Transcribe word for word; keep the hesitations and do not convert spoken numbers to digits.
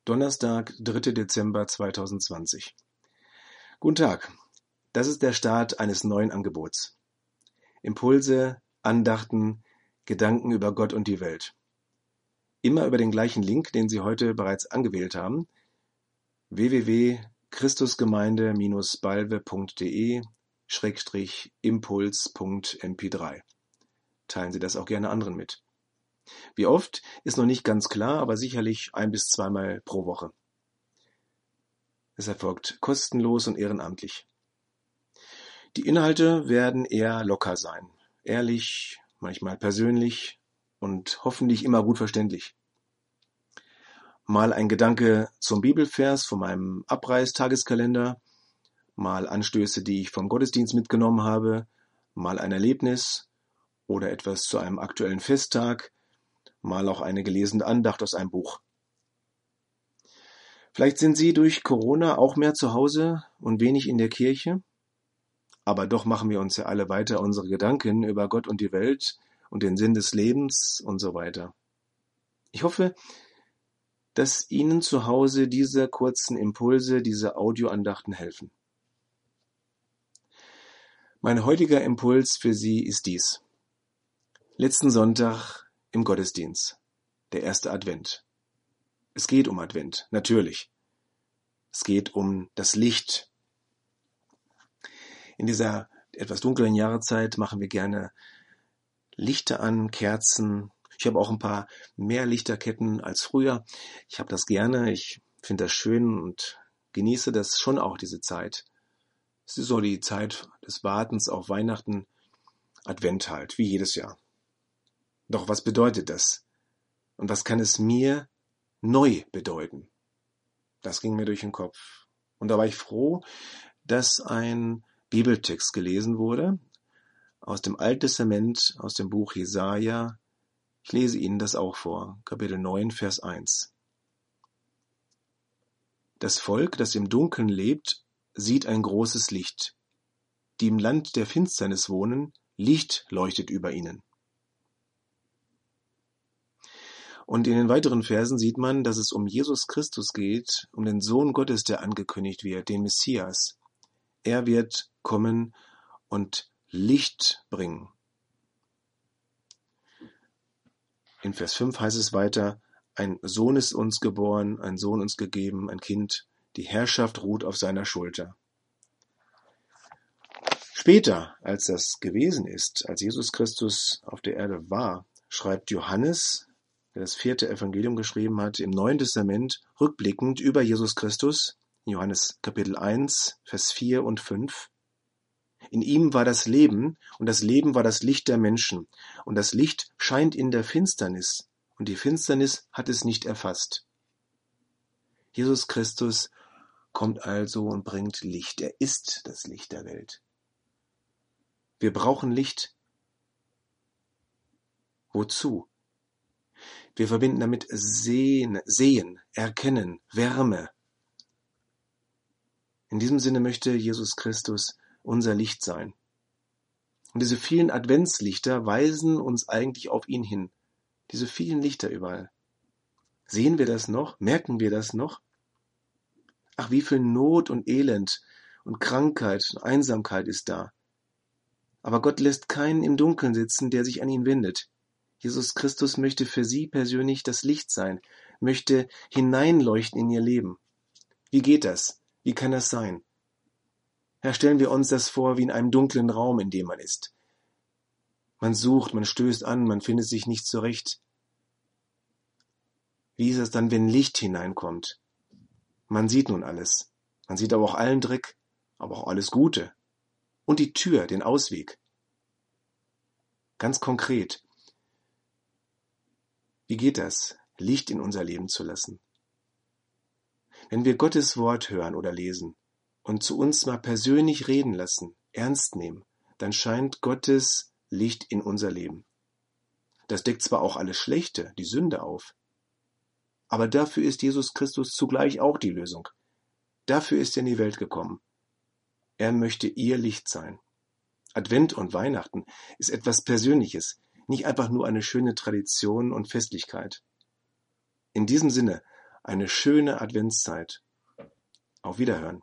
Donnerstag, dritter Dezember zweitausendzwanzig. Guten Tag, das ist der Start eines neuen Angebots. Impulse, Andachten, Gedanken über Gott und die Welt. Immer über den gleichen Link, den Sie heute bereits angewählt haben, w w w punkt christusgemeinde Bindestrich balve punkt de Schrägstrich impuls punkt m p drei. Teilen Sie das auch gerne anderen mit. Wie oft, ist noch nicht ganz klar, aber sicherlich ein- bis zweimal pro Woche. Es erfolgt kostenlos und ehrenamtlich. Die Inhalte werden eher locker sein, ehrlich, manchmal persönlich und hoffentlich immer gut verständlich. Mal ein Gedanke zum Bibelvers von meinem Abreißtageskalender, mal Anstöße, die ich vom Gottesdienst mitgenommen habe, mal ein Erlebnis oder etwas zu einem aktuellen Festtag, mal auch eine gelesene Andacht aus einem Buch. Vielleicht sind Sie durch Corona auch mehr zu Hause und wenig in der Kirche, aber doch machen wir uns ja alle weiter unsere Gedanken über Gott und die Welt und den Sinn des Lebens und so weiter. Ich hoffe, dass Ihnen zu Hause diese kurzen Impulse, diese Audioandachten helfen. Mein heutiger Impuls für Sie ist dies. Letzten Sonntag im Gottesdienst, der erste Advent. Es geht um Advent, natürlich. Es geht um das Licht. In dieser etwas dunklen Jahreszeit machen wir gerne Lichter an, Kerzen. Ich habe auch ein paar mehr Lichterketten als früher. Ich habe das gerne, ich finde das schön und genieße das schon auch, diese Zeit. Es ist so die Zeit des Wartens auf Weihnachten, Advent halt, wie jedes Jahr. Doch was bedeutet das? Und was kann es mir neu bedeuten? Das ging mir durch den Kopf. Und da war ich froh, dass ein Bibeltext gelesen wurde aus dem Alten Testament, aus dem Buch Jesaja. Ich lese Ihnen das auch vor, Kapitel neun, Vers eins. Das Volk, das im Dunkeln lebt, sieht ein großes Licht. Die im Land der Finsternis wohnen, Licht leuchtet über ihnen. Und in den weiteren Versen sieht man, dass es um Jesus Christus geht, um den Sohn Gottes, der angekündigt wird, den Messias. Er wird kommen und Licht bringen. In Vers fünf heißt es weiter, ein Sohn ist uns geboren, ein Sohn uns gegeben, ein Kind, die Herrschaft ruht auf seiner Schulter. Später, als das gewesen ist, als Jesus Christus auf der Erde war, schreibt Johannes, der das vierte Evangelium geschrieben hat, im Neuen Testament, rückblickend über Jesus Christus, Johannes Kapitel eins, Vers vier und fünf. In ihm war das Leben, und das Leben war das Licht der Menschen, und das Licht scheint in der Finsternis, und die Finsternis hat es nicht erfasst. Jesus Christus kommt also und bringt Licht. Er ist das Licht der Welt. Wir brauchen Licht. Wozu? Wir verbinden damit Sehen, Sehen, Erkennen, Wärme. In diesem Sinne möchte Jesus Christus unser Licht sein. Und diese vielen Adventslichter weisen uns eigentlich auf ihn hin. Diese vielen Lichter überall. Sehen wir das noch? Merken wir das noch? Ach, wie viel Not und Elend und Krankheit und Einsamkeit ist da. Aber Gott lässt keinen im Dunkeln sitzen, der sich an ihn wendet. Jesus Christus möchte für Sie persönlich das Licht sein, möchte hineinleuchten in Ihr Leben. Wie geht das? Wie kann das sein? Ja, stellen wir uns das vor wie in einem dunklen Raum, in dem man ist. Man sucht, man stößt an, man findet sich nicht zurecht. Wie ist es dann, wenn Licht hineinkommt? Man sieht nun alles. Man sieht aber auch allen Dreck, aber auch alles Gute. Und die Tür, den Ausweg. Ganz konkret. Wie geht das, Licht in unser Leben zu lassen? Wenn wir Gottes Wort hören oder lesen und zu uns mal persönlich reden lassen, ernst nehmen, dann scheint Gottes Licht in unser Leben. Das deckt zwar auch alles Schlechte, die Sünde auf, aber dafür ist Jesus Christus zugleich auch die Lösung. Dafür ist er in die Welt gekommen. Er möchte ihr Licht sein. Advent und Weihnachten ist etwas Persönliches, nicht einfach nur eine schöne Tradition und Festlichkeit. In diesem Sinne eine schöne Adventszeit. Auf Wiederhören.